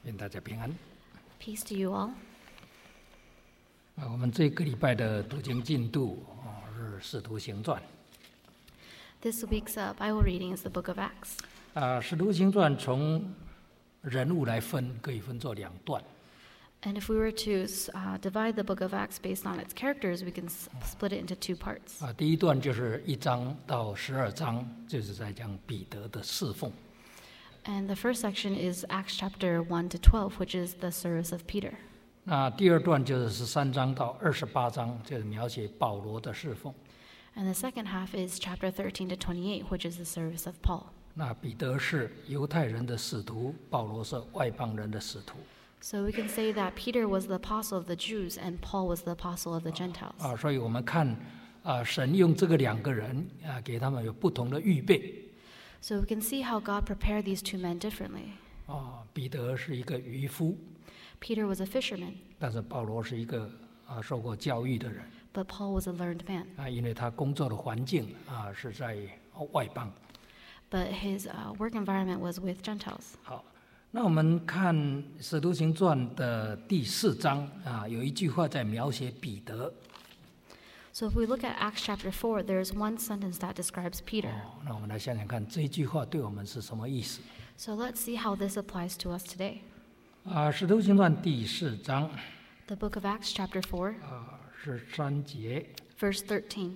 愿大家平安。 Peace to you all. 我们这个礼拜的读经进度是《使徒行传》。 This week's Bible reading is the book of Acts. 《使徒行传》从人物来分，可以分作两段。 And if we were to divide the book of Acts based on its characters, we can split it into two parts. 第一段就是1章到12章，就是在讲彼得的侍奉。 And the first section is Acts chapter 1 to 12, which is the service of Peter. 那第二段就是13章到28章，就是描写保罗的侍奉。 And the second half is chapter 13 to 28, which is the service of Paul. 那彼得是犹太人的使徒，保罗是外邦人的使徒。 So we can say that Peter was the apostle of the Jews and Paul was the apostle of the Gentiles. 所以我们看神用这个两个人给他们有不同的预备。 So we can see how God prepared these two men differently. 彼得是一个渔夫， Peter was a fisherman, 但是保罗是一个受过教育的人。 but Paul was a learned man. 因为他工作的环境是在外邦。 But his work environment was with Gentiles. 好，那我们看《使徒行传》的第4章有一句话在描写彼得。 So if we look at Acts chapter 4, there's one sentence that describes Peter. 那我们来想想看，这句话对我们是什么意思？ So let's see how this applies to us today. 使徒行传》第4章 The book of Acts chapter 4, 13节， verse 13.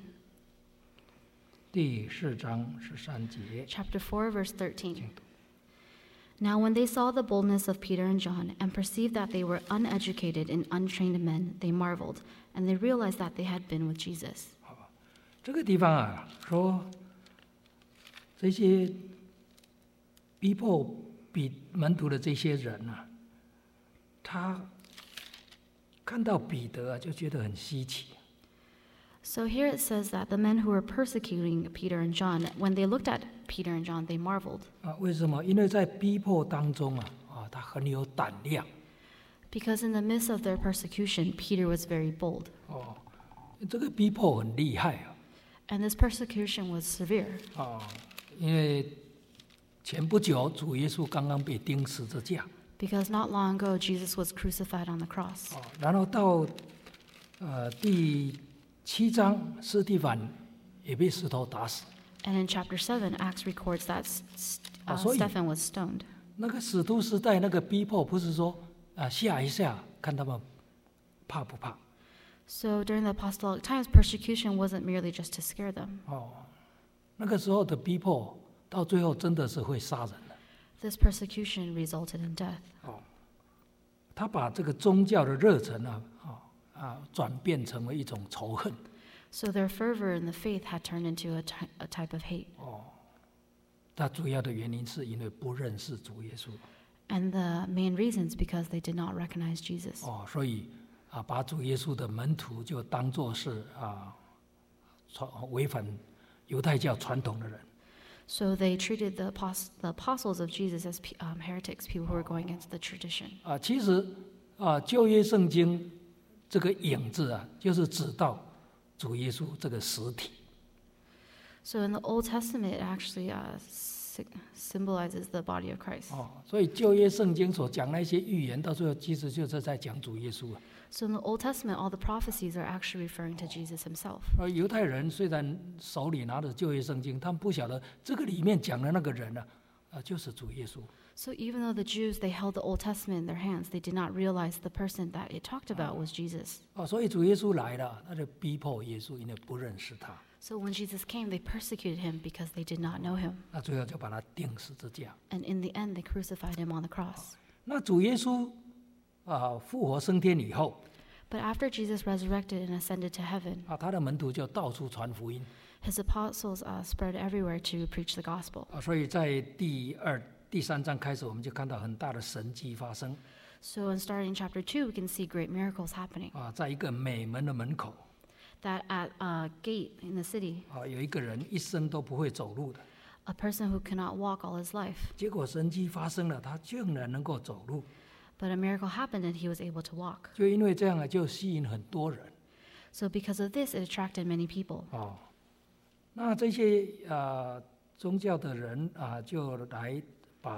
第4章13节。 Chapter 4, verse 13. Now when they saw the boldness of Peter and John and perceived that they were uneducated and untrained men, they marveled, and they realized that they had been with Jesus. 这个地方说这些逼迫门徒的这些人他看到彼得就觉得很稀奇。 So here it says that the men who were persecuting Peter and John, when they looked at Peter and John, they marveled. 为什么？因为在逼迫当中他很有胆量。 Because in the midst of their persecution, Peter was very bold. 这个逼迫很厉害 And this persecution was severe. 因为前不久主耶稣刚刚被钉十字架。 Because not long ago, Jesus was crucified on the cross. 然后到第7章，司提反也被石头打死。 And in chapter 7, Acts records that Stephen was stoned. 那个使徒时代那个逼迫，不是说吓一下看他们怕不怕。 So during the apostolic times, persecution wasn't merely just to scare them. 那个时候的逼迫，到最后真的是会杀人的。 This persecution resulted in death. 他把这个宗教的热忱转变成为一种仇恨。 So their fervor in the faith had turned into a type of hate. 他主要的原因是因为不认识主耶稣。 And the main reason is because they did not recognize Jesus. 所以把主耶稣的门徒就当作是违反犹太教传统的人。 So they treated the apostles of Jesus as heretics, people who were going against the tradition. 其实旧约圣经这个影子就是指到主耶稣这个实体。 So in the Old Testament, it actually symbolizes the body of Christ. 所以旧约圣经所讲那些预言，到最后其实就是在讲主耶稣。 So in the Old Testament, all the prophecies are actually referring to Jesus himself. 犹太人虽然手里拿着旧约圣经，他们不晓得这个里面讲的那个人就是主耶稣。 So even though the Jews, they held the Old Testament in their hands, they did not realize the person that it talked about was Jesus. 所以主耶稣来了，他就逼迫耶稣，因为不认识他。 So when Jesus came, they persecuted him because they did not know him. 那最后就把他钉十字架。 And in the end, they crucified him on the cross. 那主耶稣复活升天以后， But after Jesus resurrected and ascended to heaven, 他的门徒就到处传福音。 his apostles spread everywhere to preach the gospel. 所以在第3章开始，我们就看到很大的神迹发生。 So in starting chapter 2, we can see great miracles happening. 在一个美门的门口， That at a gate in the city, 有一个人一生都不会走路的， a person who cannot walk all his life. 结果神迹发生了，他竟然能够走路。 But a miracle happened and he was able to walk. 就因为这样就吸引很多人。 So because of this, it attracted many people. 那这些宗教的人就来把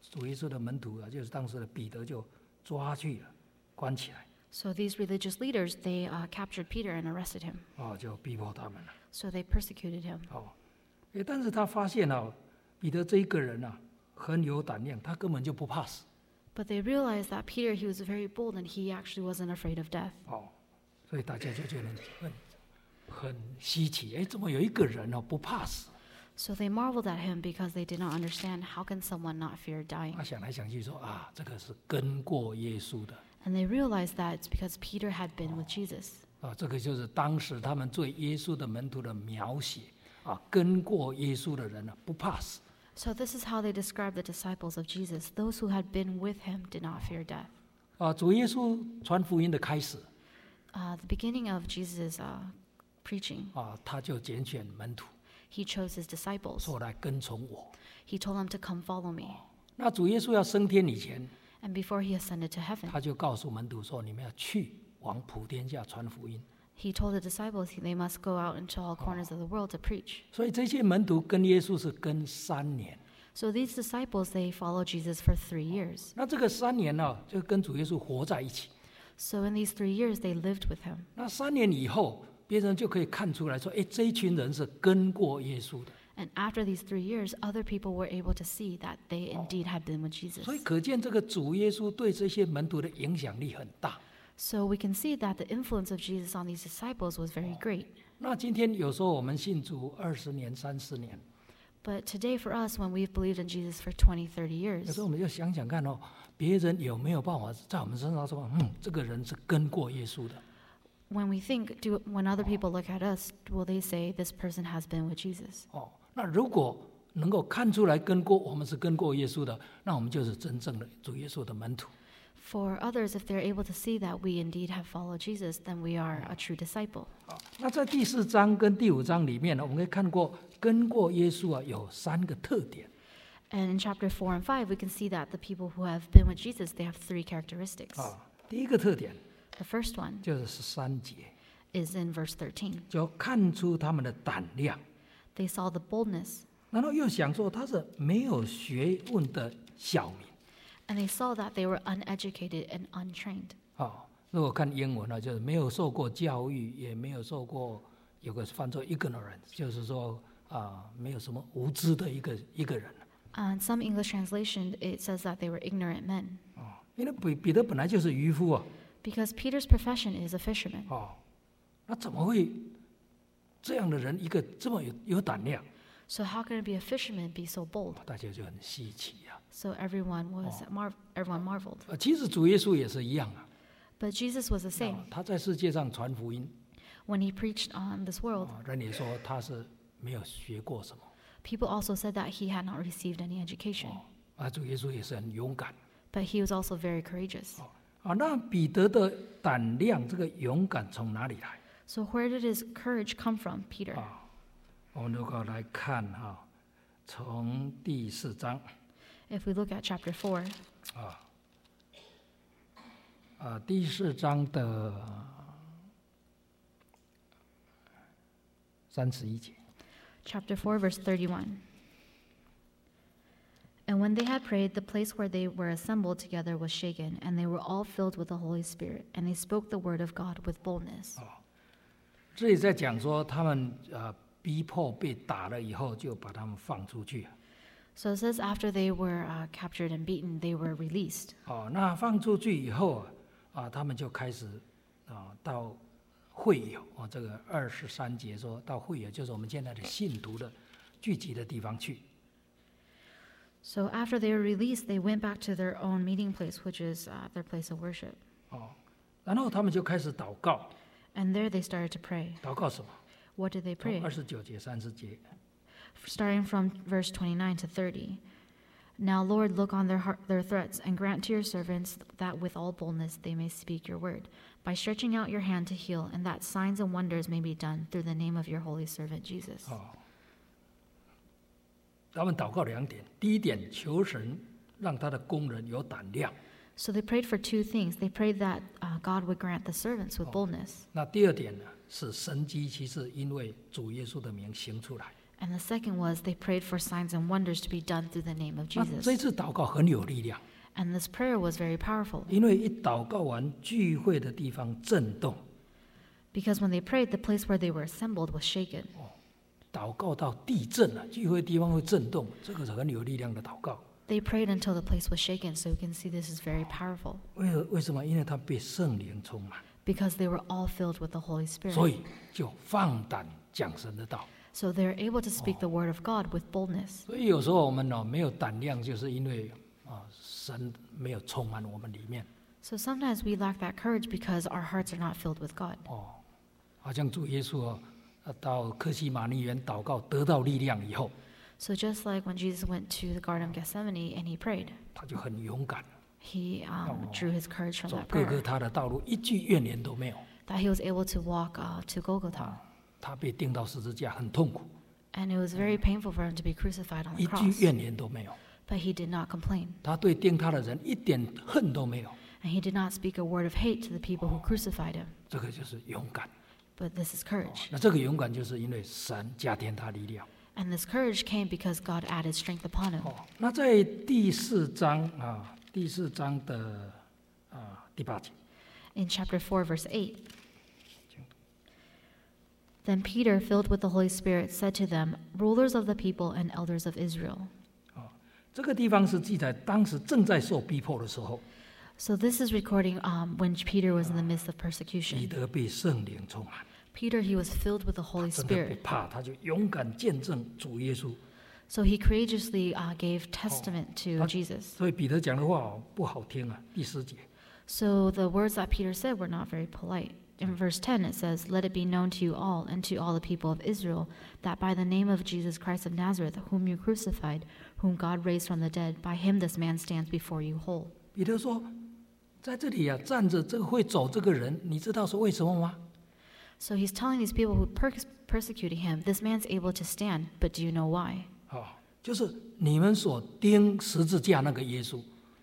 主耶稣的门徒啊，就是当时的彼得就抓去了，关起来。 So these religious leaders, they captured Peter and arrested him. 就逼迫他们了。 So they persecuted him. 但是他发现彼得这一个人很有胆量，他根本就不怕死。 But they realized that Peter, he was very bold and he actually wasn't afraid of death. 所以大家就觉得很稀奇，怎么有一个人不怕死？ So they marveled at him because they did not understand how can someone not fear dying. 他想来想去说这个是跟过耶稣的。 And they realized that it's because Peter had been with Jesus. 这个就是当时他们对耶稣的门徒的描写跟过耶稣的人不怕死。 So this is how they described the disciples of Jesus. Those who had been with him did not fear death. 主耶稣传福音的开始 The beginning of Jesus' preaching, 他就拣选门徒， he chose his disciples. 说来跟从我。 He told them to come follow me. 那主耶稣要升天以前， And before he ascended to heaven, 他就告诉门徒说：“你们要去往普天下传福音。” he told the disciples they must go out into all corners of the world to preach. 所以这些门徒跟耶稣是跟3年。 So these disciples, they followed Jesus for 3 years. 那这个3年就跟主耶稣活在一起。 So in these 3 years, they lived with him. 那3年以后，别人就可以看出来说：“这一群人是跟过耶稣的。” And after these 3 years, other people were able to see that they indeed had been with Jesus. 所以可见这个主耶稣对这些门徒的影响力很大。 So we can see that the influence of Jesus on these disciples was very great. 那今天有时候我们信主20年、30年， But today for us, when we've believed in Jesus for 20, 30 有 years, 时候我们就想想看别人有没有办法在我们身上说，这个人是跟过耶稣的。 when we think, when other people look at us, will they say this person has been with Jesus? 那如果能够看出来我们是跟过耶稣的，那我们就是真正的主耶稣的门徒。 For others, if they're able to see that we indeed have followed Jesus, then we are a true disciple. 那在第4章跟第5章里面呢，我们可以看过跟过耶稣有3个特点。 And in chapter 4 and 5, we can see that the people who have been with Jesus, they have 3 characteristics. 第一个特点 The first one 就是13节， is in verse 13. 就看出他们的胆量， They saw the boldness, 然后又想说他是没有学问的小民。 and they saw that they were uneducated and untrained. 如果看英文呢，就是没有受过教育，也没有受过，有个翻作 ignorance， 就是说没有什么无知的一个人。 And some English translation, it says that they were ignorant men. 因为彼得本来就是渔夫 Because Peter's profession is a fisherman. 那怎么会这样的人一个这么有胆量？ So how can it be a fisherman be so bold? 大家就很稀奇 So everyone marveled. 其实主耶稣也是一样 But Jesus was the same. 他在世界上传福音， When he preached on this world, 人也说他是没有学过什么。 people also said that he had not received any education. 主耶稣也是很勇敢。 But he was also very courageous. 那彼得的胆量，这个勇敢从哪里来？ So where did his courage come from, Peter? 我们如果来看从第4章 If we look at chapter 4, 第4章的31节。 chapter 4, verse 31. And when they had prayed, the place where they were assembled together was shaken, and they were all filled with the Holy Spirit, and they spoke the word of God with boldness. 这里在讲说他们逼迫被打了以后，就把他们放出去。 So it says after they were captured and beaten, they were released. 那放出去以后他们就开始到会友这个23节说到会友，就是我们现在的信徒的聚集的地方去。 So after they were released, they went back to their own meeting place, which is their place of worship. 然后他们就开始祷告。 And there they started to pray. 祷告什么？ What did they 从 pray? 29节、30节。 Starting from verse 29 to 30. Now, Lord, look on their threats and grant to your servants that with all boldness they may speak your word, by stretching out your hand to heal, and that signs and wonders may be done through the name of your holy servant Jesus. 他们祷告2点，第一点，求神让他的工人有胆量。 So they prayed for 2 things. They prayed that God would grant the servants with boldness. 那第2点呢，是神迹奇事，因为主耶稣的名行出来。 And the second was they prayed for signs and wonders to be done through the name of 那 Jesus. 这次祷告很有力量， And this prayer was very powerful 因为一祷告完，聚会的地方震动， because when they prayed, the place where they were assembled was shaken. 祷告到地震了，聚会地方会震动，这个是很有力量的祷告。 They prayed until the place was shaken, so you can see this is very powerful 为什么？因为他被圣灵充满， because they were all filled with the Holy 所 Spirit. 以就放胆讲神的道。 So they're able to speak the word of God with boldness. 所以有时候我们没有胆量，就是因为神没有充满我们里面。 So sometimes we lack that courage because our hearts are not filled with God. 好像主耶稣到客西马尼园祷告，得到力量以后， So just like when Jesus went to the Garden of Gethsemane and he prayed, 他就很勇敢， he drew his courage from 走 that 各个 prayer, 他的道路，一句怨言都没有。 that he was able to walk to Golgotha. 他被钉到十字架，很痛苦， And it was very painful for him to be crucified on 一 the 句 cross. 怨言都没有。 But he did not complain. 他对钉他的人一点恨都没有， And he did not speak a word of hate to the people who crucified him. 这个就是勇敢。 But this is courage. 那这个勇敢就是因为神加添他力量。 And this courage came because God added strength upon him. 那在第四章的第8节， In chapter 4, verse 8, Then Peter, filled with the Holy Spirit, said to them, Rulers of the people and elders of Israel. 这个地方是记载当时正在受逼迫的时候， So this is recording when Peter was in the midst of 彼 persecution. 得被圣灵充满， Peter, he was filled with the Holy 真的不 Spirit. 怕，他就勇敢见证主耶稣。 So he courageously gave testament to Oh. Jesus. 所以彼得讲的话不好听啊。第10节， So the words that Peter said were not very polite. In verse 10, it says, Let it be known to you all and to all the people of Israel that by the name of Jesus Christ of Nazareth, whom you crucified, whom God raised from the dead, by him this man stands before you whole. 彼得说，在这里站着这个会走这个人，你知道是为什么吗？ So he's telling these people who persecuted him, this man's able to stand, but do you know why? 就是你们所钉十字架那个耶稣，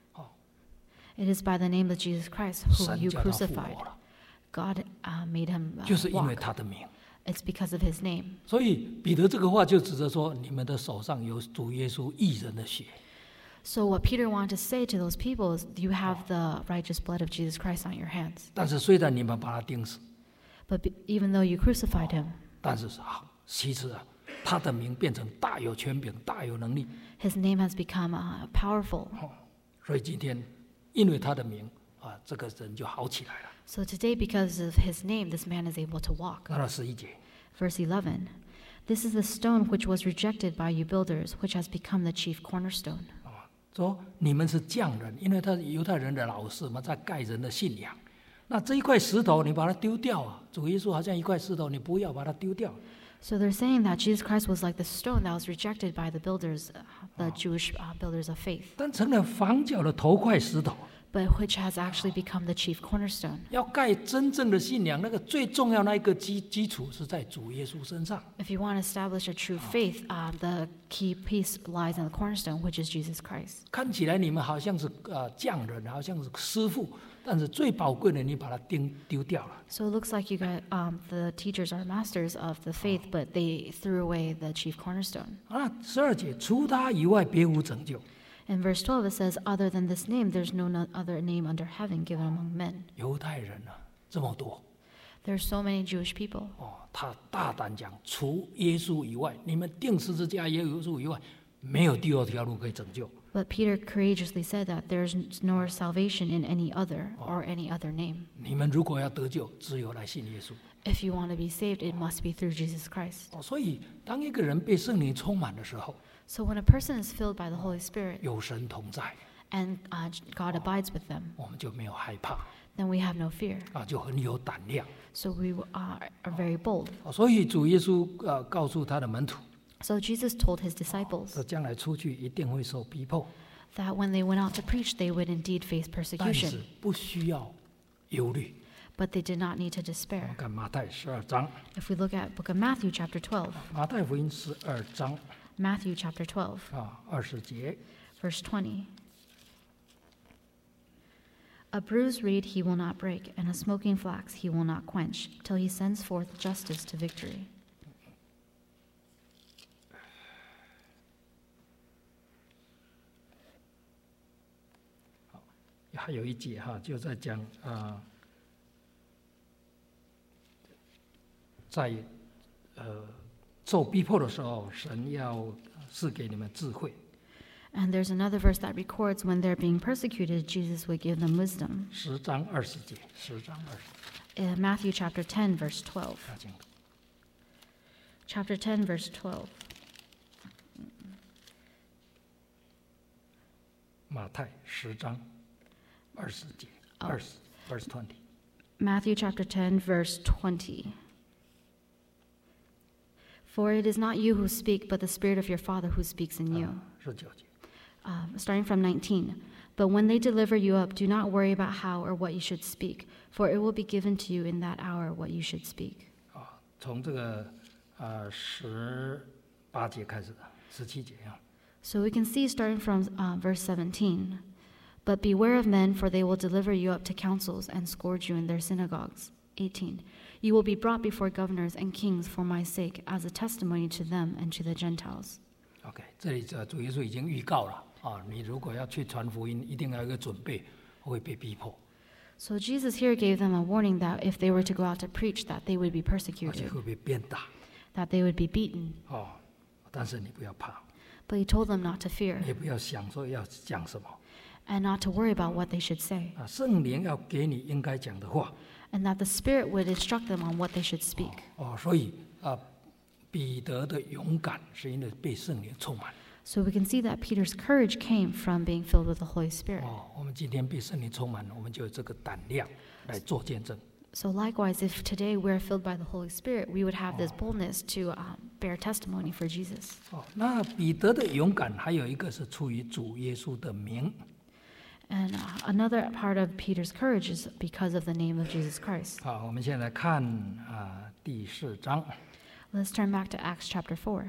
It is by the name of Jesus Christ whom 神 you 叫他复 crucified. 活了， God made him 就是因为 walk. 他的名。 It's because of his name. 所以彼得这个话就指着说，你们的手上有主耶稣义人的血。 So what Peter wanted to say to those people is, you have the righteous blood of Jesus Christ on your hands. 但是虽然你们把他钉死， But even though you crucified him, 但是其实他的名变成大有权柄、大有能力。 his name has become powerful. 所以今天因为他的名这个人就好起来了。 So today, because of his name, this man is able to walk. 那11节， Verse 11, This is the stone which was rejected by you builders, which has become the chief cornerstone. 说你们是匠人，因为他是犹太人的老师嘛，在盖人的信仰。那这一块石头你把它丢掉啊！主耶稣好像一块石头，你不要把它丢掉。 So they're saying that Jesus Christ was like the stone that was rejected by the builders, the Jewish builders of faith, 但成了房角的头块石头。 but which has actually become the chief cornerstone. 要盖真正的信仰，那个最重要那一个基础是在主耶稣身上。 If you want to establish a true faith, the key piece lies in the cornerstone, which is Jesus Christ. 看起来你们好像是匠人，好像是师傅，但是最宝贵的你把它丢掉了。 So it looks like you got the teachers are masters of the faith, but they threw away the chief cornerstone. 12节，除他以外别无拯救。 In verse 12, it says, Other than this name, there's no other name under heaven given among men. 犹太人这么多 There are so many Jewish people. 他大胆讲，除耶稣以外，你们钉十字架耶稣以外，没有第二条路可以拯救。 But Peter courageously said that there's no salvation in any other or any other name. 你们如果要得救，只有来信耶稣。 If you want to be saved, it must be through Jesus Christ. 所以当一个人被圣灵充满的时候， So when a person is filled by the Holy Spirit 有神同在， and God abides with them, 我们就没有害怕 then we have no fear. 就很有胆量。 So we are very bold. 所以主耶稣告诉他的门徒， So Jesus told his disciples 说将来出去一定会受逼迫， that when they went out to preach, they would indeed face 但 persecution. 是不需要忧虑。 But they did not need to 我 despair. 们看马太12章， If we look at book of Matthew chapter 12, 马太福音12章 Matthew chapter 12, 20节， verse 20. A bruised reed he will not break, and a smoking flax he will not quench, till he sends forth justice to victory. 还有一节就在讲在受逼迫的时候，神要赐给你们智慧。 And there's another verse that records when they're being persecuted, Jesus would give them wisdom. 10章20节，10章20节。 Matthew chapter 10, verse 12. Chapter 10, verse 12. 马太10章20节，20 verse 20。 Matthew chapter 10, verse 20. For it is not you who speak, but the Spirit of your Father who speaks in you. 19节。 Starting from 19. But when they deliver you up, do not worry about how or what you should speak, for it will be given to you in that hour what you should speak. 从这个18节开始，17节啊。 So we can see starting from verse 17. But beware of men, for they will deliver you up to councils and scourge you in their synagogues. 18. You will be brought before governors and kings for my sake, as a testimony to them and to the Gentiles. OK， 这里主耶稣已经预告了你如果要去传福音，一定要有一个准备，会被逼迫。 So Jesus here gave them a warning that if they were to go out to preach, that they would be 而且 persecuted, 会被鞭打。 that they would be beaten. 但是你不要怕， But he told them not to fear 也不要想说要讲什么。 and not to worry about what they should say, 圣灵要给你应该讲的话。 and that the Spirit would instruct them on what they should speak. 所以彼得的勇敢是因为被圣灵充满。 So we can see that Peter's courage came from being filled with the Holy Spirit. 我们今天被圣灵充满了，我们就有这个胆量来做见证。 So likewise, if today we're filled by the Holy Spirit, we would have this boldness to bear testimony for Jesus. 那彼得的勇敢还有一个是出于主耶稣的名。 And another part of Peter's courage is because of the name of Jesus Christ. 好，我们现在看第4章。 Let's turn back to Acts chapter 4.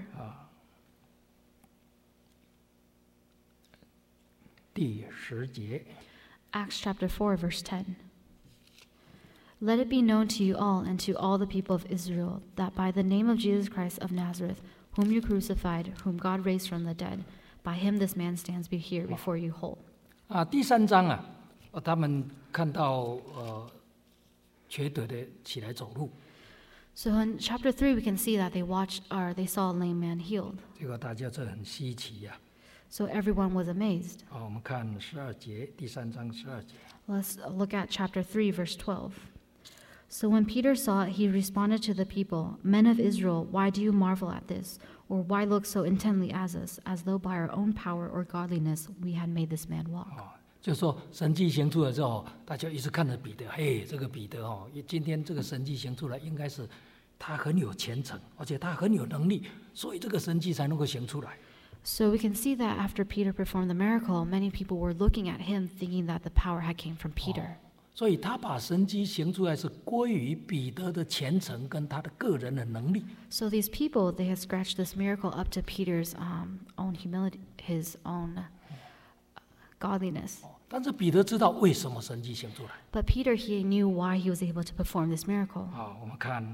第10节。 Acts chapter 4, verse 10. Let it be known to you all and to all the people of Israel that by the name of Jesus Christ of Nazareth, whom you crucified, whom God raised from the dead, by him this man stands here before you whole. 第3章他们看到瘸腿的起来走路， So in chapter 3, we can see that they saw a lame man healed. 这个大家这很稀奇呀。 So everyone was amazed. 我们看12节，第3章12节。 Let's look at chapter 3, verse 12. So when Peter saw it, he responded to the people, Men of Israel, why do you marvel at this? Or why look so intently at us, as though by our own power or godliness we had made this man walk? 就是说神迹行出来之后，大家一直看着彼得，这个彼得今天这个神迹行出来，应该是他很有虔诚，而且他很有能力，所以这个神迹才能够行出来。 So we can see that after Peter performed the miracle, many people were looking at him thinking that the power had came from Peter. 所以他把神迹行出来是归于彼得的虔诚跟他的个人的能力。 So these people, they had scratched this miracle up to Peter's own humility, his own godliness. 但是彼得知道为什么神迹行出来。 But Peter, he knew why he was able to perform this miracle. 我们看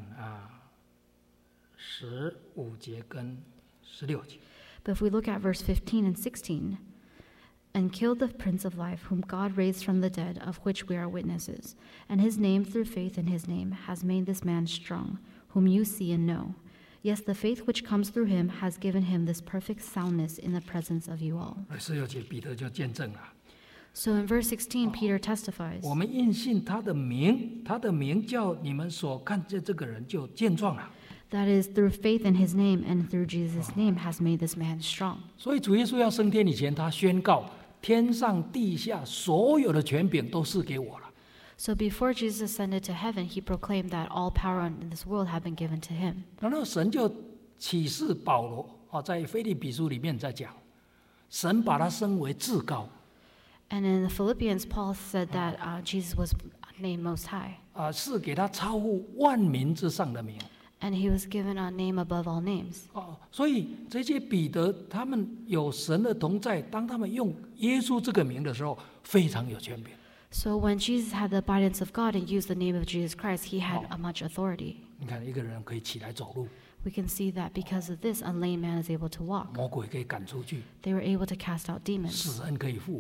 15节跟16节。 But if we look at verse 15 and 16, and killed the Prince of Life, whom God raised from the dead, of which we are witnesses. And his name, through faith in his name, has made this man strong, whom you see and know. Yes, the faith which comes through him has given him this perfect soundness in the presence of you all. 16节彼得就见证了。 So in verse 16, Peter testifies, 我们因信他的名，他的名叫你们所看见这个人就健壮了。 that is, through faith in his name and through Jesus' name has made this man strong. 所以主耶稣要升天以前，他宣告天上地下所有的权柄都是给我了。 So before Jesus ascended to heaven, he proclaimed that all power in this world had been given to him. 然后神就启示保罗在腓立比书里面在讲，神把他升为至高。 And in the Philippians, Paul said that Jesus was named Most High. 是给他超乎万民之上的名。 And he was given a name above all names. 所以这些彼得他们有神的同在，当他们用耶稣这个名的时候，非常有权柄。 So when Jesus had the abidance of God and used the name of Jesus Christ, he had a much authority. 你看一个人可以起来走路， We can see that because of this, a lame man is able to walk. 魔鬼可以赶出去， They were able to cast out demons. 死人可以复活，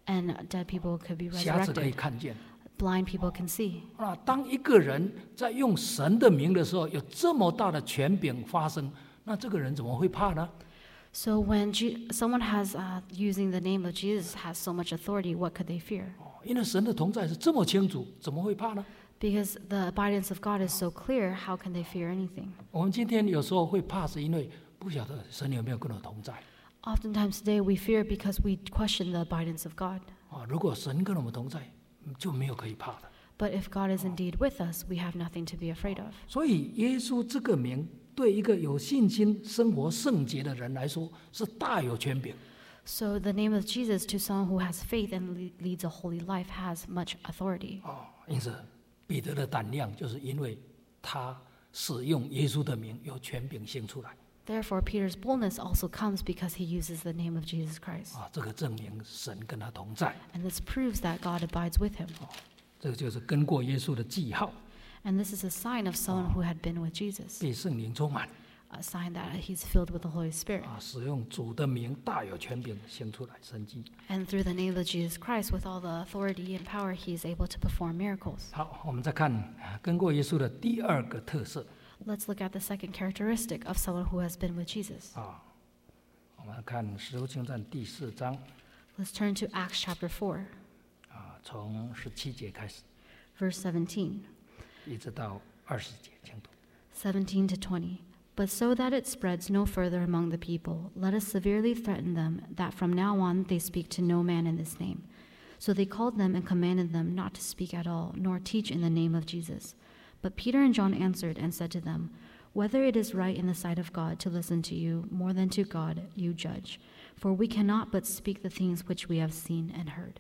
and dead people could be 瞎子可以 resurrected. 看见。 Blind people can see. 当一个人在用神的名的时候，有这么大的权柄发生，那这个人怎么会怕呢？ So when someone has using the name of Jesus has so much authority, what could they fear? 因为神的同在是这么清楚，怎么会怕呢？ Because the abidance of God is so clear, how can they fear anything? 我们今天有时候会怕，是因为不晓得神有没有跟我同在。 Oftentimes today we fear because we question the abidance of God. 如果神跟我们同在，就没有可以怕的。 But if God is indeed with us, we have nothing to be afraid of. 所以耶稣这个名，对一个有信心、生活圣洁的人来说，是大有权柄。 So the name of Jesus to someone who has faith and leads a holy life has much authority. 因此彼得的胆量，就是因为他使用耶稣的名，有权柄行出来。 Therefore, Peter's boldness also comes because he uses the name of Jesus Christ. 这个证明神跟他同在。 And this proves that God abides with him. 这个就是跟过耶稣的记号， And this is a sign of someone who had been with Jesus, 被圣灵充满， a sign that he's filled with the Holy Spirit. 使用主的名大有权柄行出来神迹。 And through the name of Jesus Christ, with all the authority and power, he is able to perform miracles. 好，我们再看跟过耶稣的第二个特色。 Let's look at the second characteristic of someone who has been with Jesus. 我们看《使徒行传》第4章， Let's turn to Acts chapter 4, 从17节开始， verse 17. 一直到20节，请读。 17 to 20. But so that it spreads no further among the people, let us severely threaten them that from now on they speak to no man in this name. So they called them and commanded them not to speak at all, nor teach in the name of Jesus. But Peter and John answered and said to them, Whether it is right in the sight of God to listen to you more than to God, you judge. For we cannot but speak the things which we have seen and heard.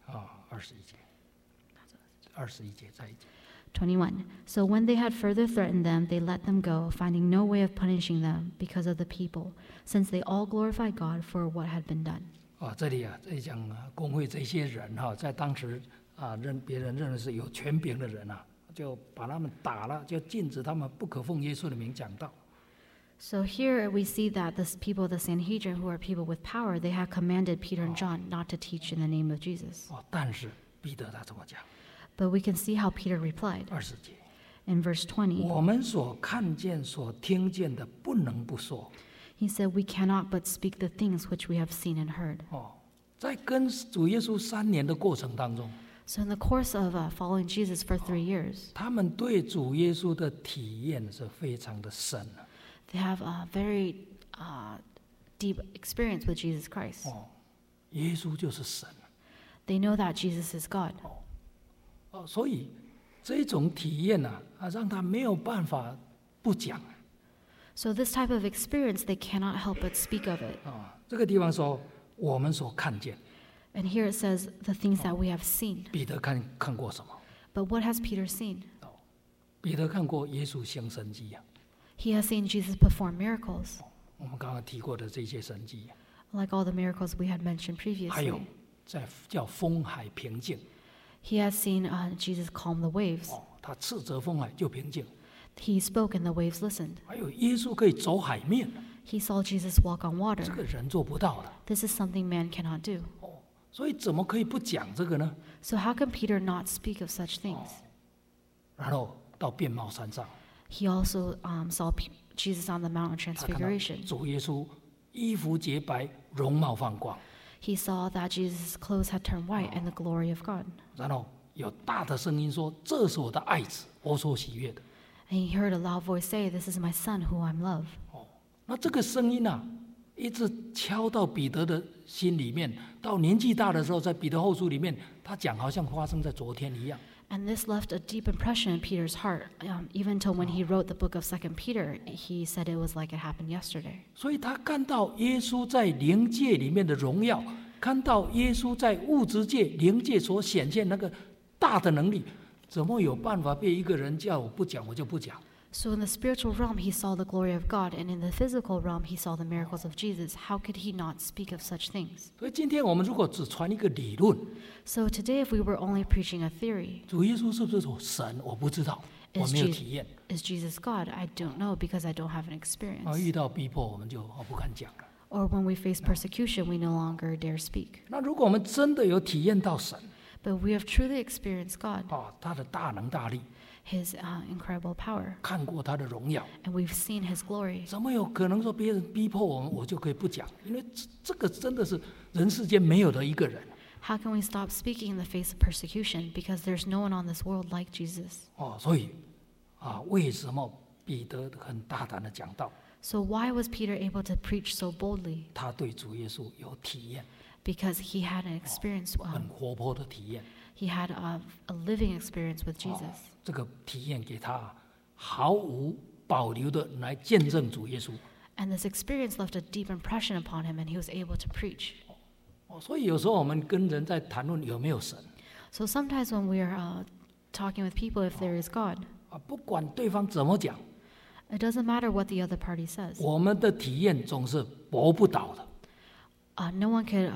21节，21节再一节。 21. So when they had further threatened them, they let them go, finding no way of punishing them because of the people, since they all glorified God for what had been done. 这里讲公会这些人在当时别人认为是有权柄的人就把他们打了，就禁止他们不可奉耶稣的名讲道。 So here we see that the people of the Sanhedrin, who are people with power, they have commanded Peter and John not to teach in the name of Jesus. 但是彼得他怎么讲？ But we can see how Peter replied 20节， in verse 20. 我们所看见、所听见的，不能不说。 He said, We cannot but speak the things which we have seen and heard. 在跟主耶稣3年的过程当中， So in the course of following Jesus for 3 years, 他们对主耶稣的体验是非常的深。 they have a very deep experience with Jesus Christ. 耶稣就是神。 They know that Jesus is God. 所以这种体验让他没有办法不讲。 So this type of experience, they cannot help but speak of it. 这个地方说我们所看见， And here it says the things that we have seen. 彼得看过什么？ But what has Peter seen? 彼得看过耶稣行神迹 He has seen Jesus perform miracles, 我们刚刚提过的这些神迹 like all the miracles we had mentioned 还有 previously. 在叫风海平静。 He has seen Jesus calm the waves. 他斥责风海就平静。 He spoke and the waves listened. 还有耶稣可以走海面， He saw Jesus walk on 这 water. 个人做不到的。 This is something man cannot do. 所以怎么可以不讲这个呢？ So how can Peter not speak of such things? 然后到变貌山上， He also saw Jesus on the Mount of 他看到 Transfiguration. 主耶稣衣服洁白，容貌放光， He saw that Jesus' clothes had turned white and the glory of God. 然后有大的声音说：“这是我的爱子，我所喜悦的。 And he heard a loud voice say, This is my son who I love. ” 那这个声音一直敲到彼得的心里面。到年纪大的时候，在彼得后书里面，他讲好像发生在昨天一样。 And this left a deep impression in Peter's heart. Even till when he wrote the book of 2 Peter, he said it was like it happened yesterday. 所以他看到耶稣在灵界里面的荣耀，看到耶稣在物质界、灵界所显现那个大的能力，怎么有办法被一个人叫我不讲，我就不讲？ So in the spiritual realm, he saw the glory of God, and in the physical realm, he saw the miracles of Jesus. How could he not speak of such things? 所以今天我们如果只传一个理论， So today, if we were only preaching a theory, 主耶稣是不是神？我不知道，我没有体验。 is Jesus God? I don't know because I don't have an experience. 遇到逼迫，我们就不敢讲了。 Or when we face persecution, we no longer dare speak. 那如果我们真的有体验到神 But we have truly experienced God, 他的大能大力， His incredible power, 看过他的荣耀， and we've seen His glory. 怎么有可能说别人逼迫我们，我就可以不讲？因为这个真的是人世间没有的一个人。 How can we stop speaking in the face of persecution? Because there's no one on this world like Jesus. 所以为什么彼得很大胆的讲道？ So why was Peter able to preach so boldly? 他对主耶稣有体验， Because he had an experience. 很活泼的体验。 He had a living experience with Jesus. 这个体验给他毫无保留的来见证主耶稣。 And this experience left a deep impression upon him, and he was able to preach. 所以有时候我们跟人在谈论有没有神， So sometimes when we're talking with people, if there is God, 不管对方怎么讲， it doesn't matter what the other party says. 我们的体验总是驳不倒的。 No one could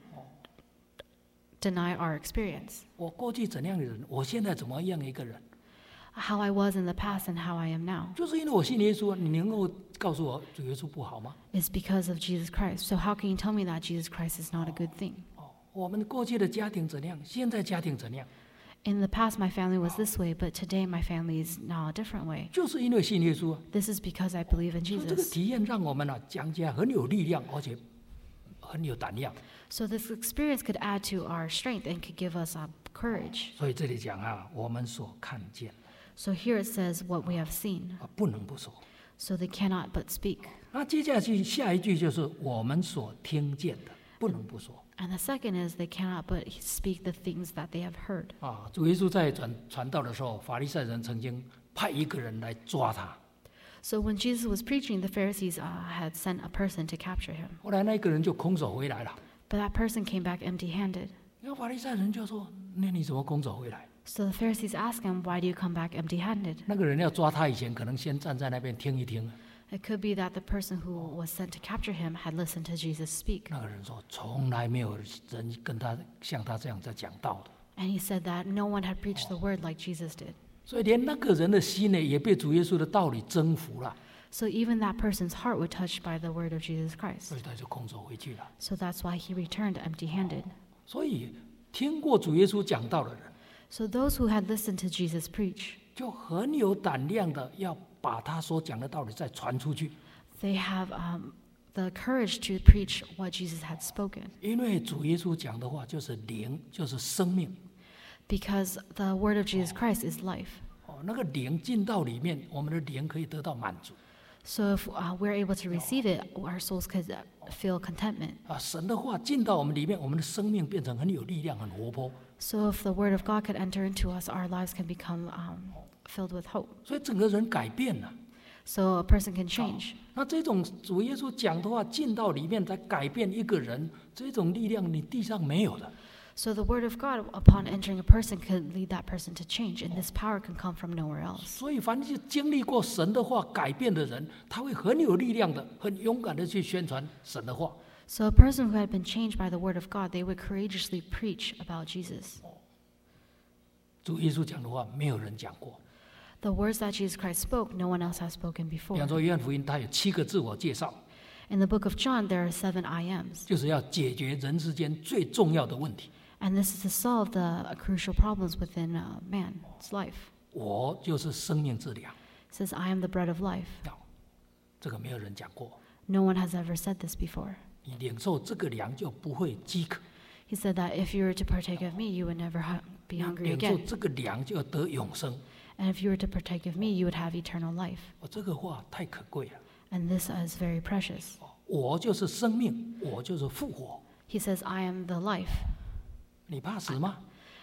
deny our experience. 我过去怎样的人，我现在怎么样一个人， How I was in the past and how I am now 就是因为我信耶稣啊。你能够告诉我主耶稣不好吗？ is because of Jesus Christ. So how can you tell me that Jesus Christ is not a good thing? 我们过去的家庭怎样，现在家庭怎样， In the past, my family was this way, but today my family is now a different way. 就是因为信耶稣啊。 This is because I believe in 所以这个 Jesus. 体验让我们讲起来很有力量，而且很有胆量。 So this experience could add to our strength and could give us courage. 所以这里讲我们所看见 So here it says what we have seen. 不能不说。 So they cannot but speak. 那接下去下一句就是我们所听见的，不能不说。 And the second is they cannot but speak the things that they have heard. 主耶稣在传道的时候，法利赛人曾经派一个人来抓他。 So when Jesus was preaching, the Pharisees had sent a person to capture him. 后来那个人就空手回来了。 But that person came back empty-handed. 然后法利赛人就说：“那你怎么空手回来？” So the Pharisees asked him, why do you come back empty-handed? 那个人要抓他以前，可能先站在那边听一听。 It could be that the person who was sent to capture him had listened to Jesus speak. 那个人说：“从来没有人跟他像他这样在讲道的。” And he said that no one had preached the word like Jesus did. 所以连那个人的心呢，也被主耶稣的道理征服了。 So even that person's heart was touched by the word of Jesus Christ. 所以他就空手回去了。 So that's why he returned empty-handed. 所以听过主耶稣讲道的人， So those who had listened to Jesus preach, 就很有胆量的要把他所讲的道理再传出去。 they have the courage to preach what Jesus had spoken. 因为主耶稣讲的话就是灵，就是生命。 Because the word of Jesus Christ is life. 那个灵进到里面，我们的灵可以得到满足。 So if we're able to receive it, our souls could feel contentment. 神的话进到我们里面，我们的生命变成很有力量、很活泼。 So if the word of God could enter into us, our lives can become filled with hope. 所以整个人改变了。 So a person can change. 那这种主耶稣讲的话进到里面，才改变一个人，这种力量你地上没有的。 So the word of God, upon entering a person, could lead that person to change, and this power can come from nowhere else. 所以凡是经历过神的话改变的人，他会很有力量的、很勇敢的去宣传神的话。 So a person who had been changed by the word of God, they would courageously preach about Jesus. 主耶稣讲的话，没有人讲过。 The words that Jesus Christ spoke, no one else has spoken 比 before. 方说，约翰福音它有7个自我介绍， In the book of John, there are 7 I ams. 就是要解决人之间最重要的问题。 And this is to solve the crucial problems within man's life. 我就是生命之粮。 It says, I am the bread of life. 这个没有人讲过。 No one has ever said this before. 你领受这个粮就不会饥渴， He said that if you were to partake of me, you would never be hungry 领受 again. 这个粮就要得永生。 And if you were to partake of me, you would have eternal life. 这个话太可贵了。 And this is very precious. 我就是生命，我就是复活。 He says, I am the life. 你怕死吗？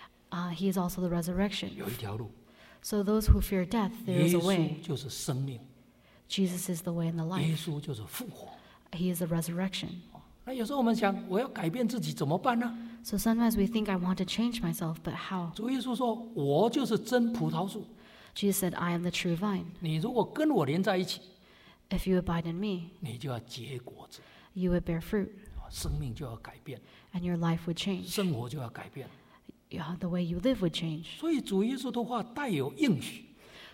He is also the resurrection. 有一条路， So those who fear death, there 耶 is a 稣 way. 就是生命， Jesus is the way and the 耶 life. 稣就是复活。 He is the resurrection. 那有时候我们想，我要改变自己怎么办呢？ So sometimes we think I want to change myself, but how? 主耶稣说：“我就是真葡萄树， Jesus said, I am the true vine. 你如果跟我连在一起， If you abide in me, 你就要结果子， you would bear fruit, 生命就要改变， and your life would change. 生活就要改变。 The way you live would change. 所以主耶稣的话带有应许，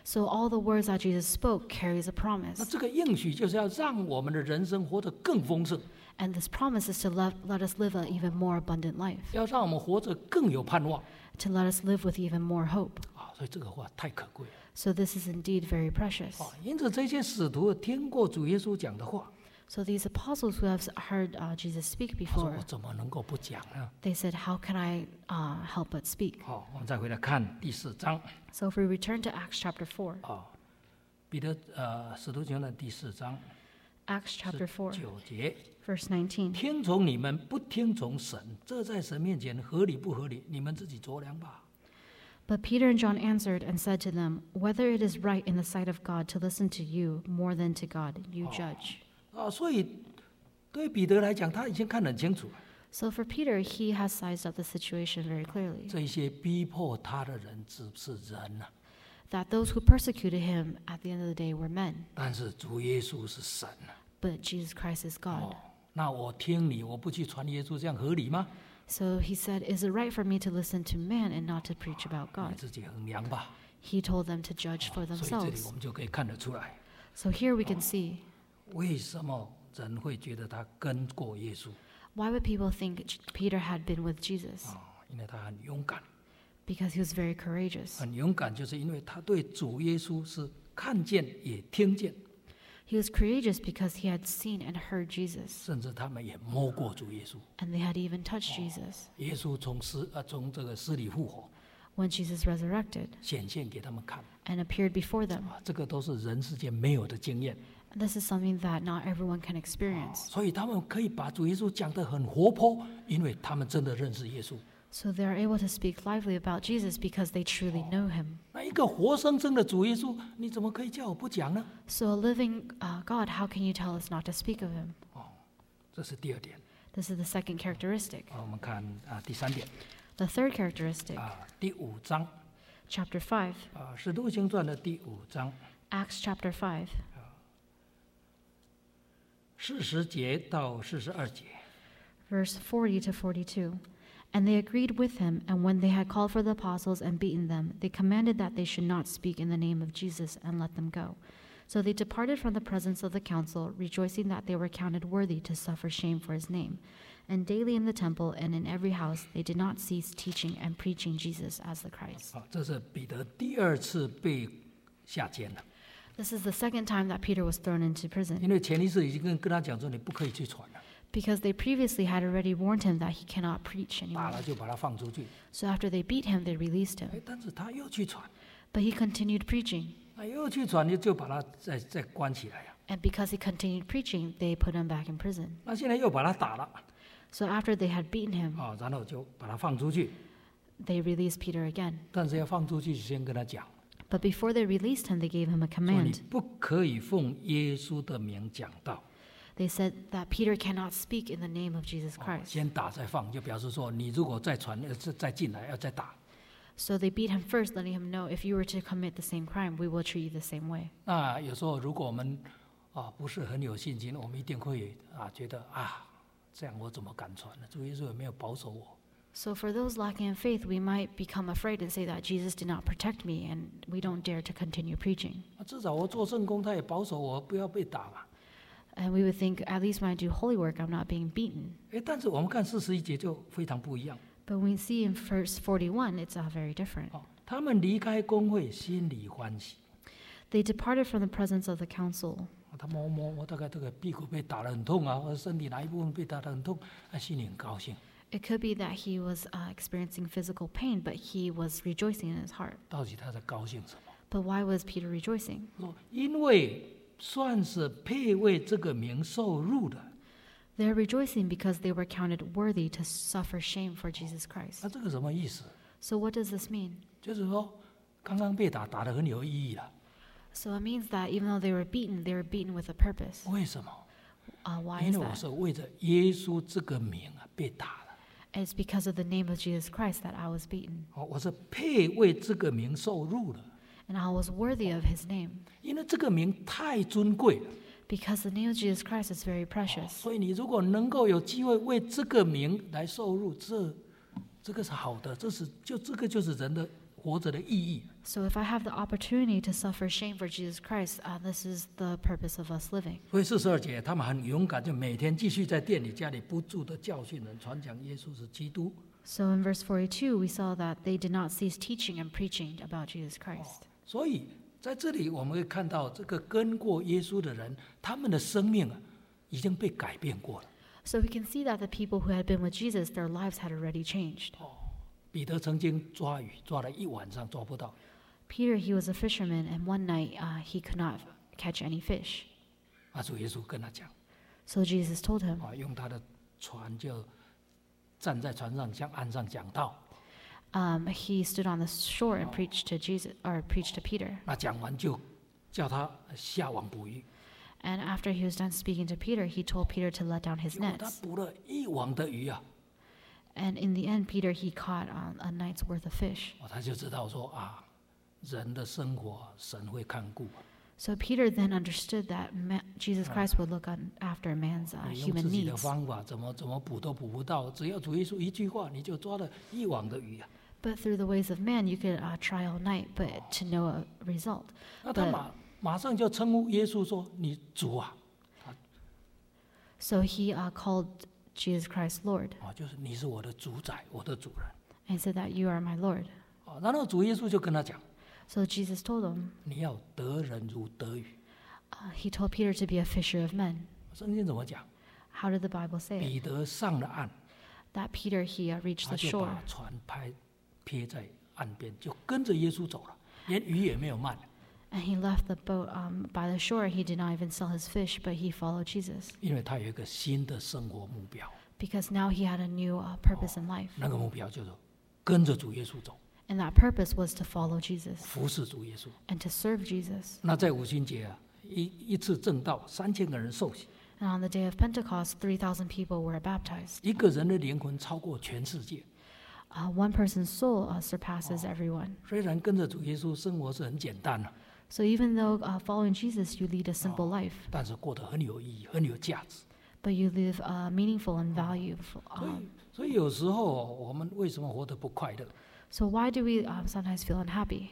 So all the words that Jesus spoke carries a 那 promise. 这个应许就是要让我们的人生活得更丰盛， And this promise is to let us live an even more abundant life, 要让我们活着更有盼望 to let us live with even more hope. 啊！所以这个话太可贵了 So this is indeed very precious. 啊！因此这些使徒听过主耶稣讲的话， So these apostles who have heard Jesus speak 他说 before, 我怎么能够不讲呢？ they said, how can I help but speak? 好，我们再回来看第4章 So if we return to Acts chapter 4, 啊，彼得使徒行传第4章 Acts chapter 4, 9节。 verse 19. 听从你们，不听从神，这在神面前合理不合理？你们自己酌量吧。 But Peter and John answered and said to them, whether it is right in the sight of God to listen to you more than to God, you judge. 啊，所以对彼得来讲，他已经看得很清楚了， So for Peter, he has sized up the situation very clearly, 这些逼迫他的人只是人呐、 that those who persecuted him at the end of the day were men, 但是主耶稣是神呐、 but Jesus Christ is God. 那我听你，我不去传耶稣，这样合理吗？ So he said, is it right for me to listen to man and not to preach about 你 God? 自己衡量吧。 He told them to judge for 所以这里 themselves. 我们就可以看得出来， So here we can see, 为什么人会觉得他跟过耶稣 why would people think Peter had been with Jesus? 啊？因为他很勇敢， Because he was very courageous. 很勇敢，就是因为他对主耶稣是看见也听见， He was courageous because he had seen and heard Jesus, 甚至他们也摸过主耶稣。 and they had even touched Jesus. 耶稣从这个死里复活， When Jesus resurrected 显现给他们看 and appeared before them. 啊，这个都是人世间没有的经验， This is something that not everyone can experience. 所以他们可以把主耶稣讲得很活泼，因为他们真的认识耶稣。 So they are able to speak lively about Jesus because they truly know him. 那一个活生生的主耶稣，你怎么可以叫我不讲呢？ So a living God, how can you tell us not to speak of him? 这是第2点 This is the second characteristic. 啊。我们看第3点 The third characteristic, 第5章 chapter 5, 使徒行传的第5章 Acts chapter 5, 40节到42节。 verse 40 to 42. And they agreed with him, and when they had called for the apostles and beaten them, they commanded that they should not speak in the name of Jesus and let them go. So they departed from the presence of the council, rejoicing that they were counted worthy to suffer shame for his name. And daily in the temple and in every house they did not cease teaching and preaching Jesus as the Christ. 这是彼得第2次被下监了， This is the second time that Peter was thrown into 因 prison, 为前一次已经跟他讲说你不可以去传了， because they previously had already warned him that he cannot preach 打 anymore. 了就把他放出去。 So after they beat him, they released him. 但是他又去传， But he continued preaching. 又去传，就把他再关起来呀。 And because he continued preaching, they put him back in prison. 那现在又把他打了 So after they had beaten him, 然后就把他放出去。 they released Peter again. 但是要放出去，先跟他讲， But before they released him, they gave him a 说你 command. 不可以奉耶稣的名讲道。 They said that Peter cannot speak in the name of Jesus Christ. 先打再放，就表示说你如果再传，再进来要再打。 So they beat him first, letting him know if you were to commit the same crime, we will treat you the same way. 那有时候如果我们不是很有信心，我们一定会觉得这样我怎么敢传呢？主耶稣有没有保守我？ So for those lacking in faith, we might become afraid and say that Jesus did not protect me, and we don't dare to continue preaching. 至少我做圣工，他也保守我不要被打嘛。 And we would think, at least when I do holy work, I'm not being beaten. 但是我们看41节就非常不一样。 But when we see in verse 41, it's very different. 他们离开公会，心里欢喜。 They departed from the presence of the council. 他摸我大概这个屁股被打得很痛或者身体哪一部分被打得很痛，心里很高兴。 It could be that he was experiencing physical pain, but he was rejoicing in his heart. 到底他在高兴什么？ But why was Peter rejoicing? 说因为算是配为这个名受辱的。 They're rejoicing because they were counted worthy to suffer shame for Jesus Christ. 这个什么意思？ So what does this mean? 就是说，刚刚被打得很有意义了。 So it means that even though they were beaten with a purpose. 为什么？ Why 因 is 为我 that? 是为着耶稣这个名被打了。 It's because of the name of Jesus Christ that I was beaten. 我是配为这个名受辱的。 And I was worthy of his name. 因为这个名太尊贵了。 Because the name of Jesus Christ is very precious. 所以你如果能够有机会为这个名来受辱，这个是好的，这个就是人的活活着的意义。 So if I have the opportunity to suffer shame for Jesus Christ, this is the purpose of us living. 所以42节，他们很勇敢，就每天继续在店里、家里不住的教训人，传讲耶稣是基督。 So in verse 42, we saw that they did not cease teaching and preaching about Jesus Christ. 所以在这里我们会看到，这个跟过耶稣的人，他们的生命已经被改变过了。 So we can see that the people who had been with Jesus, their lives had already changed. 彼得曾经抓鱼，抓了一晚上抓不到， Peter, he was a fisherman, and one night he could not catch any fish. 主耶稣跟他讲， So Jesus told him, 用他的船就站在船上向岸上讲道。 he stood on the shore and preached to Jesus, or preached to Peter. 那讲完就叫他下网捕鱼， And after he was done speaking to Peter, he told Peter to let down his 结果他 nets. 捕了一网的鱼啊， And in the end, Peter, he caught a night's worth of fish. 他就知道说人的生活神会看顾， So Peter then understood that Jesus Christ would look after man's 你用 human 自己的 needs. 方法怎么捕都捕不到，只要主耶稣一句话，你就抓了一网的鱼啊。 But through the ways of man, you could try all night, but to no result. 那他 But 马上就称呼耶稣说：“你主啊！” so he called Jesus Christ Lord 就是你是我的主宰，我的主人。 and said that you are my Lord. 然后主耶稣就跟他讲 So Jesus told him,：“ 你要得人如得鱼。 he told Peter to be a fisher of men. ” 圣经怎么讲？ How did the Bible say it? 彼得上了岸， That Peter, he reached 他 the 就 shore 把船撇在岸边，就跟着耶稣走了，连鱼也没有慢， and he left the boat by the shore. He did not even sell his fish, but he followed Jesus 因为他有一个新的生活目标， because now he had a new purpose in life. 那个目标就是跟着主耶稣走， And that purpose was to follow Jesus 服侍主耶稣。 and to serve Jesus. 那在五旬节一次正道，3000个人受洗， And on the day of Pentecost, 3,000 people were baptized. 一个人的灵魂超过全世界。 One person's soul surpasses everyone. 虽然跟着主耶稣生活是很简单的， So even though following Jesus, you lead a simple life, 但是过得很有意义，很有价值。 but you live meaningful and valuable. 所以有时候我们为什么活得不快乐 So why do we sometimes feel unhappy?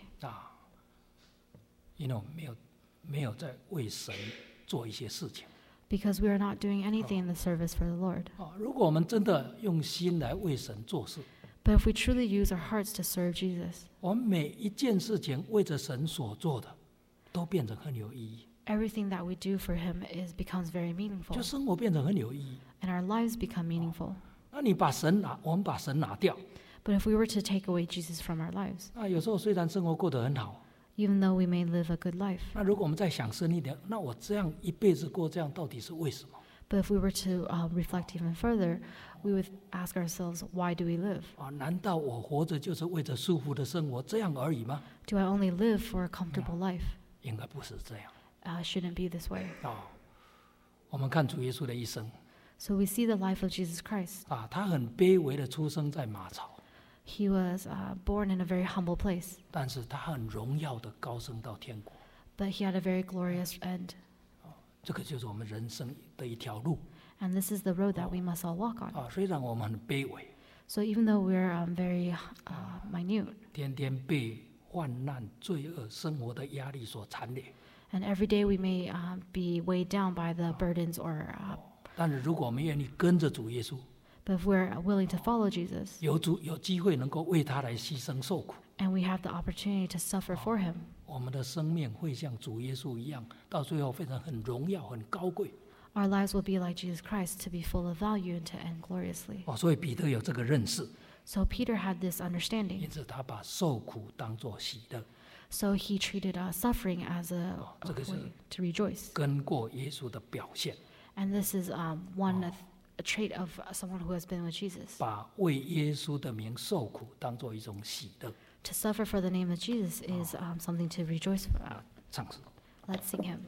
没有在为神做一些事情。 Because we are not doing anything in the service for the Lord. 如果我们真的用心来为神做事， But if we truly use our hearts to serve Jesus, 我们每一件事情为着神所做的，都变成很有意义， everything that we do for Him becomes very 就 meaningful, 生活变成很有意义。 and our lives become meaningful. 那你我们把神拿掉， But if we were to take away Jesus from our lives, 有时候虽然生活过得很好， even though we may live a good life, 那如果我们再想深一点，那我这样一辈子过这样，到底是为什么？ but if we were to reflect even further, we would ask ourselves, why do we live? 难道我活着就是为着舒服的生活这样而已吗？ Do I only live for a comfortable life? 应该不是这样。 Shouldn't be this way. 我们看主耶稣的一生 So we see the life of Jesus Christ. 他很卑微的出生在马槽， He was born in a very humble place, 但是他很荣耀的高升到天国。 but he had a very glorious end. 这个就是我们人生的一条路 And this is the road that we must all walk on. 虽然我们很卑微， So even though we're very minute, 天天被患难、罪恶、生活的压力所缠累， and every day we may be weighed down by the burdens or 但是如果我们愿意跟着主耶稣， but if we're willing to follow Jesus 有机会能够为他来牺牲受苦， and we have the opportunity to suffer for him, 我们的生命会像主耶稣一样，到最后变成很荣耀、很高贵。 our lives will be like Jesus Christ, to be full of value and to end gloriously. 所以彼得有这个认识， So Peter had this understanding. 因此他把受苦当作喜乐， So he treated suffering as a 这个是 way to rejoice. 跟过耶稣的表现， And this is a trait of someone who has been with Jesus. 把为耶稣的名受苦当作一种喜乐。 To suffer for the name of Jesus is something to rejoice about. 唱诗。 Let's sing him.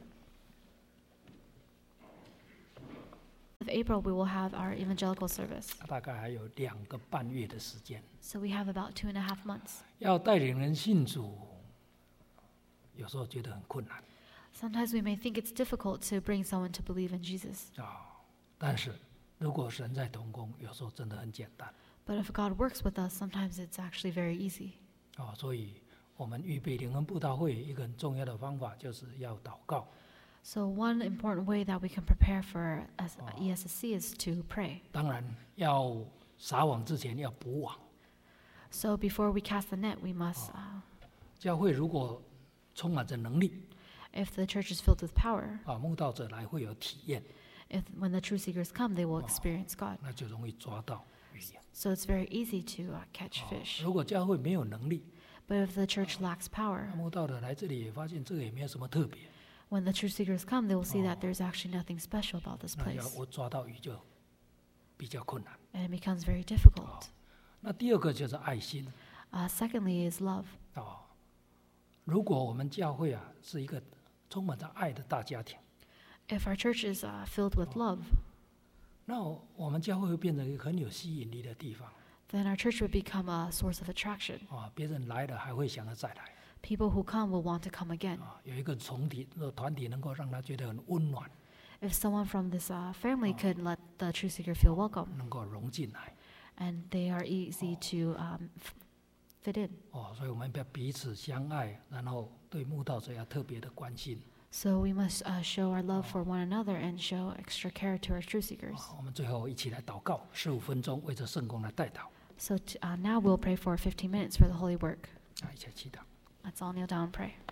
Of April, we will have our evangelical service. 大概还有2个半月的时间， So we have about 2.5 months. 要带领人信主，有时候觉得很困难 Sometimes we may think it's difficult to bring someone to believe in Jesus. 但是如果神在同工，有时候真的很简单 But if God works with us, sometimes it's actually very easy. 所以我们预备灵恩布道会一个很重要的方法就是要祷告。 So one important way that we can prepare for ESSC is to pray. 当然要撒网之前要补网。 So before we cast the net, we must. 教会如果充满着能力， If the church is filled with power, 慕道者来会有体验， when the truth seekers come, they will experience God. 那就容易抓到鱼。 So it's very easy to catch fish. 如果教会没有能力， But if the church lacks power, 慕道的来这里也发现这个也没有什么特别， when the truth seekers come, they will see that there's actually nothing special about this 那 place, 我抓到鱼就比较困难。 and it becomes very difficult. 那第二个就是爱心。 Secondly is love. 如果我们教会是一个充满着爱的大家庭， If our church is filled with love, 那我们教会会变成一个很有吸引力的地方。 then our church would become a source of attraction. 别人来了还会想着再来。 People who come will want to come again. 有一个团体能够让他觉得很温暖， If someone from this family could let the truth seeker feel welcome, 能够融进来。 and they are easy to fit in. 所以我们要彼此相爱，然后对慕道者要特别的关心。 So we must show our love for one another and show extra care to our truth seekers. 我们最后一起来祷告15分钟，为着圣工来代祷。 So now we'll pray for 15 minutes for the holy work. 一起祈祷。 Let's all kneel down and pray.